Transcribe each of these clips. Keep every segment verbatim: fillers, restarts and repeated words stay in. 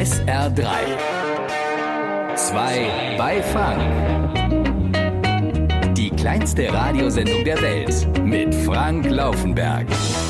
S R drei. Zwei bei Frank. Die kleinste Radiosendung der Welt mit Frank Laufenberg.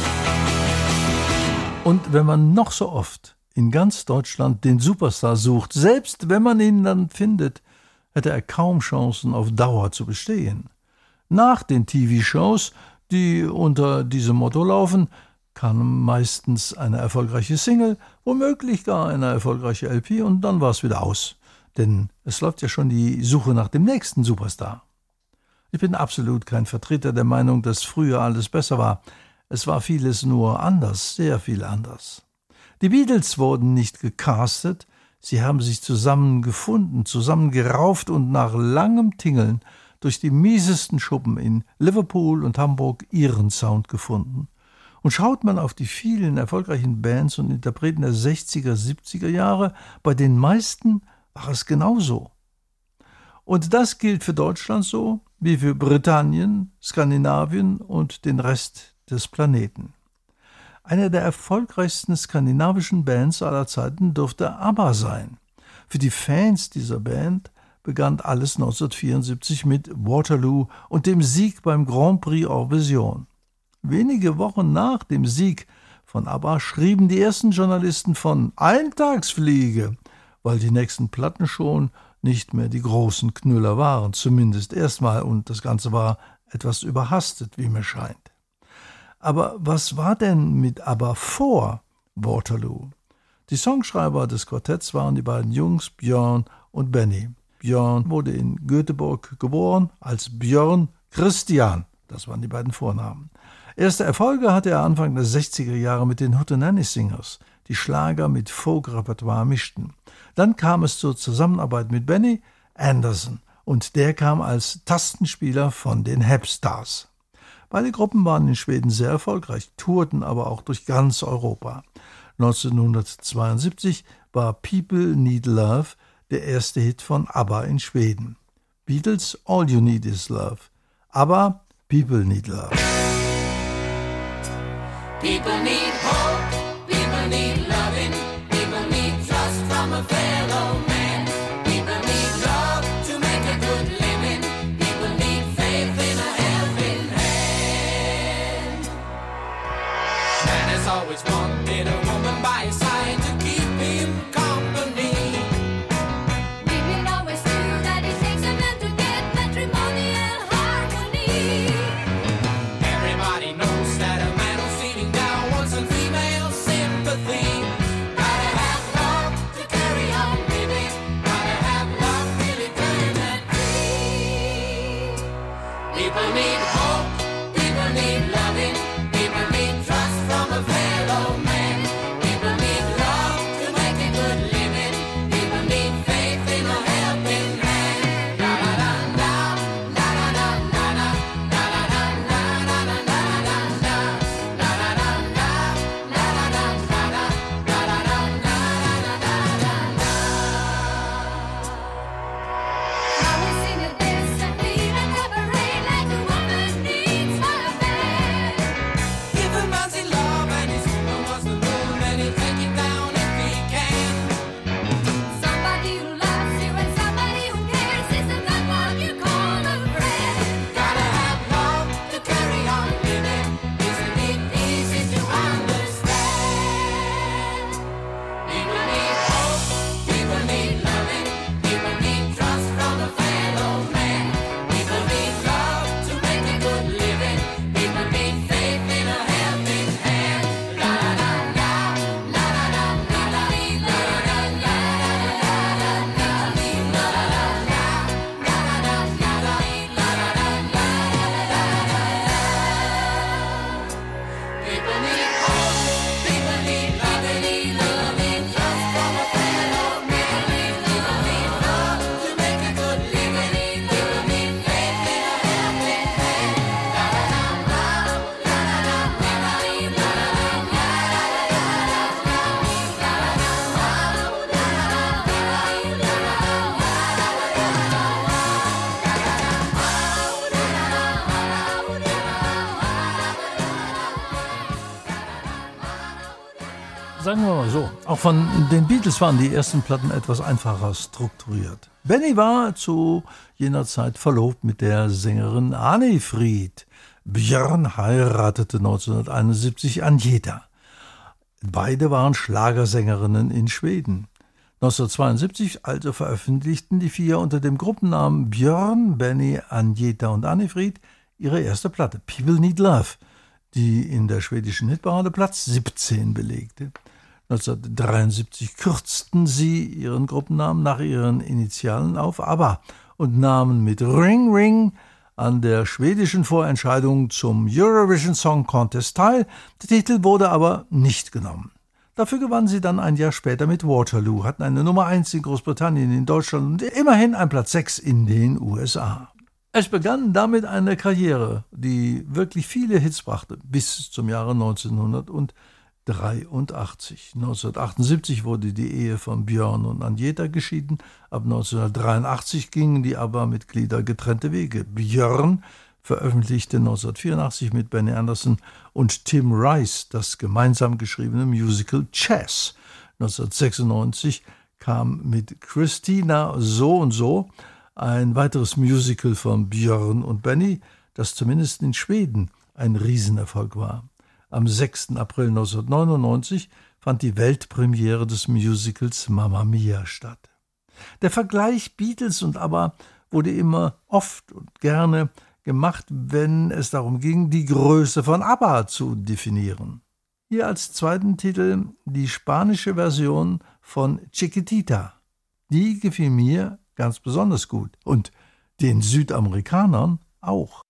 Und wenn man noch so oft in ganz Deutschland den Superstar sucht, selbst wenn man ihn dann findet, hätte er kaum Chancen auf Dauer zu bestehen. Nach den T V-Shows, die unter diesem Motto laufen, kam meistens eine erfolgreiche Single, womöglich gar eine erfolgreiche L P und dann war es wieder aus. Denn es läuft ja schon die Suche nach dem nächsten Superstar. Ich bin absolut kein Vertreter der Meinung, dass früher alles besser war. Es war vieles nur anders, sehr viel anders. Die Beatles wurden nicht gecastet, sie haben sich zusammengefunden, zusammengerauft und nach langem Tingeln durch die miesesten Schuppen in Liverpool und Hamburg ihren Sound gefunden. Und schaut man auf die vielen erfolgreichen Bands und Interpreten der sechziger, siebziger Jahre, bei den meisten war es genauso. Und das gilt für Deutschland so, wie für Britannien, Skandinavien und den Rest des Planeten. Eine der erfolgreichsten skandinavischen Bands aller Zeiten dürfte ABBA sein. Für die Fans dieser Band begann alles neunzehnhundertvierundsiebzig mit Waterloo und dem Sieg beim Grand Prix Eurovision. Wenige Wochen nach dem Sieg von ABBA schrieben die ersten Journalisten von Eintagsfliege, weil die nächsten Platten schon nicht mehr die großen Knüller waren, zumindest erstmal, und das Ganze war etwas überhastet, wie mir scheint. Aber was war denn mit ABBA vor Waterloo? Die Songschreiber des Quartetts waren die beiden Jungs Björn und Benny. Björn wurde in Göteborg geboren als Björn Christian, das waren die beiden Vornamen. Erste Erfolge hatte er Anfang der sechziger Jahre mit den Hootenanny Singers, die Schlager mit Folk-Repertoire mischten. Dann kam es zur Zusammenarbeit mit Benny Andersson und der kam als Tastenspieler von den Hepstars. Beide Gruppen waren in Schweden sehr erfolgreich, tourten aber auch durch ganz Europa. neunzehnhundertzweiundsiebzig war People Need Love der erste Hit von ABBA in Schweden. Beatles All You Need Is Love. ABBA People Need Love. People need hope, people need loving, people need trust from a fellow man. People need love to make a good living, people need faith in a helping hand. Man has always wanted a woman by his side to keep him company. Women always knew that it takes a man to get matrimonial harmony. Everybody knows that a man who's feeling down wants some female sympathy. Gotta have love to carry on living. Gotta have love till eternity. People need hope, people need loving, people need trust from a fellow man. People need love Sagen wir mal so, auch von den Beatles waren die ersten Platten etwas einfacher strukturiert. Benny war zu jener Zeit verlobt mit der Sängerin Anni-Frid. Björn heiratete neunzehnhunderteinundsiebzig Agneta. Beide waren Schlagersängerinnen in Schweden. neunzehnhundertzweiundsiebzig also veröffentlichten die vier unter dem Gruppennamen Björn, Benny, Agneta und Anni-Frid ihre erste Platte, People Need Love, die in der schwedischen Hitparade Platz siebzehn belegte. neunzehnhundertdreiundsiebzig kürzten sie ihren Gruppennamen nach ihren Initialen auf ABBA und nahmen mit Ring Ring an der schwedischen Vorentscheidung zum Eurovision Song Contest teil. Der Titel wurde aber nicht genommen. Dafür gewannen sie dann ein Jahr später mit Waterloo, hatten eine Nummer eins in Großbritannien, in Deutschland und immerhin ein Platz sechs in den U S A. Es begann damit eine Karriere, die wirklich viele Hits brachte, bis zum Jahre neunzehnhundertdreiundachtzig. neunzehnhundertachtundsiebzig wurde die Ehe von Björn und Agneta geschieden. Ab neunzehnhundertdreiundachtzig gingen die ABBA-Mitglieder getrennte Wege. Björn veröffentlichte neunzehnhundertvierundachtzig mit Benny Andersson und Tim Rice das gemeinsam geschriebene Musical Chess. neunzehnhundertsechsundneunzig kam mit Christina so und so ein weiteres Musical von Björn und Benny, das zumindest in Schweden ein Riesenerfolg war. Am sechsten April neunzehnhundertneunundneunzig fand die Weltpremiere des Musicals Mamma Mia statt. Der Vergleich Beatles und ABBA wurde immer oft und gerne gemacht, wenn es darum ging, die Größe von ABBA zu definieren. Hier als zweiten Titel die spanische Version von Chiquitita. Die gefiel mir ganz besonders gut und den Südamerikanern auch.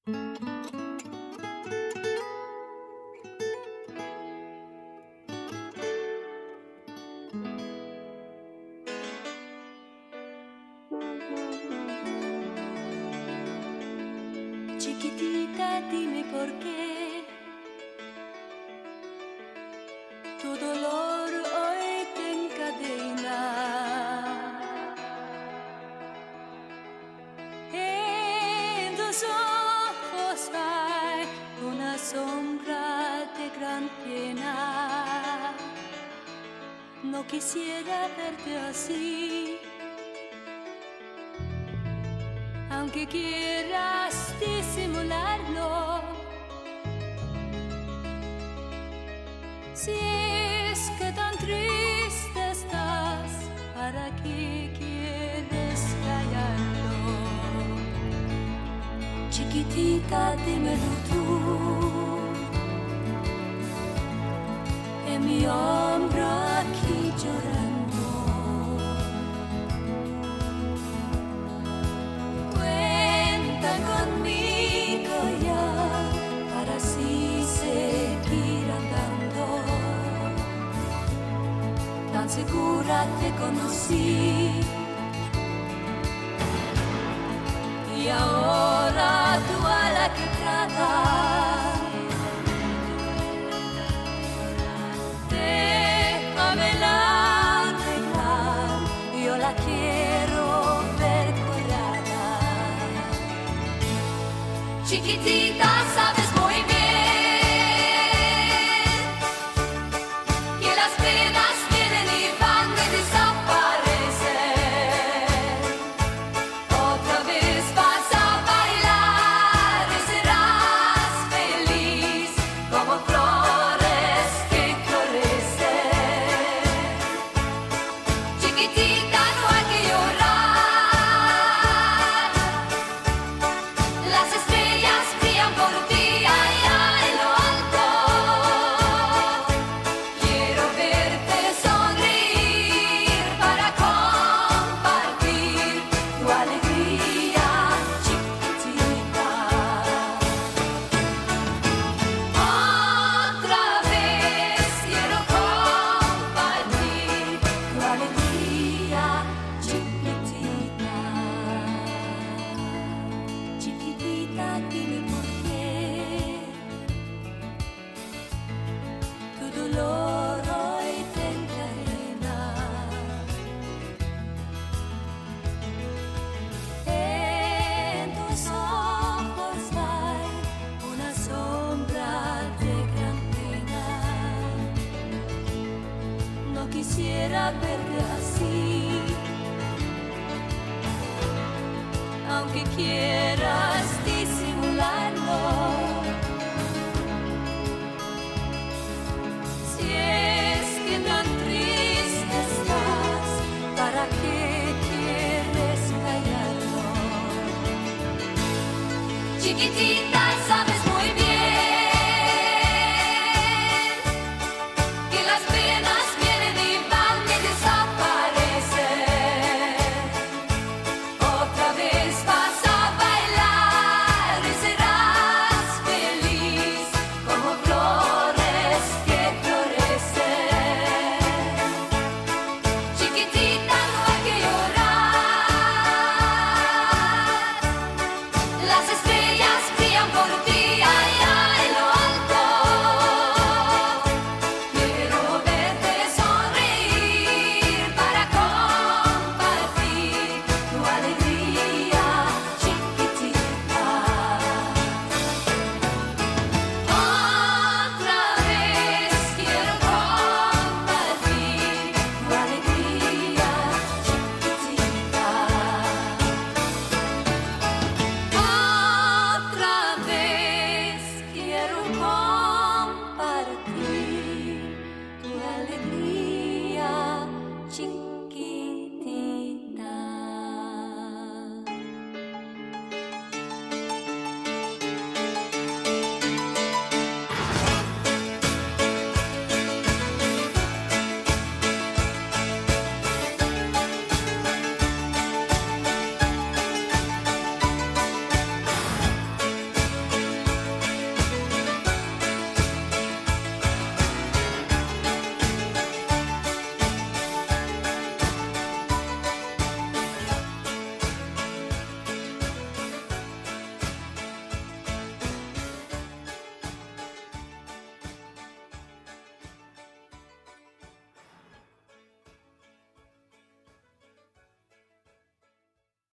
Chiquitita, dime por qué tu dolor hoy te encadena. En tus ojos hay una sombra de gran pena. No quisiera verte así, aunque quieras disimularlo. Si es que tan triste estás, ¿para qué quieres callarlo? Chiquitita, dímelo tú, en mi hombro aquí llorando. Cuenta conmigo ya para así seguir andando. Tan segura te conocí y ahora tú a la que tratas, déjamela arreglar, yo la quiero ver colgada. Chiquitita, sabes muy bien que las penas vienen y van y desaparecen. Otra vez vas a bailar y serás feliz como flores que florecen. Chiquitita, no hay que llorar, las estrellas brillan por quisiera verte así, aunque quieras disimularlo. Si es que tan triste estás, ¿para qué quieres callarlo? Chiquitita,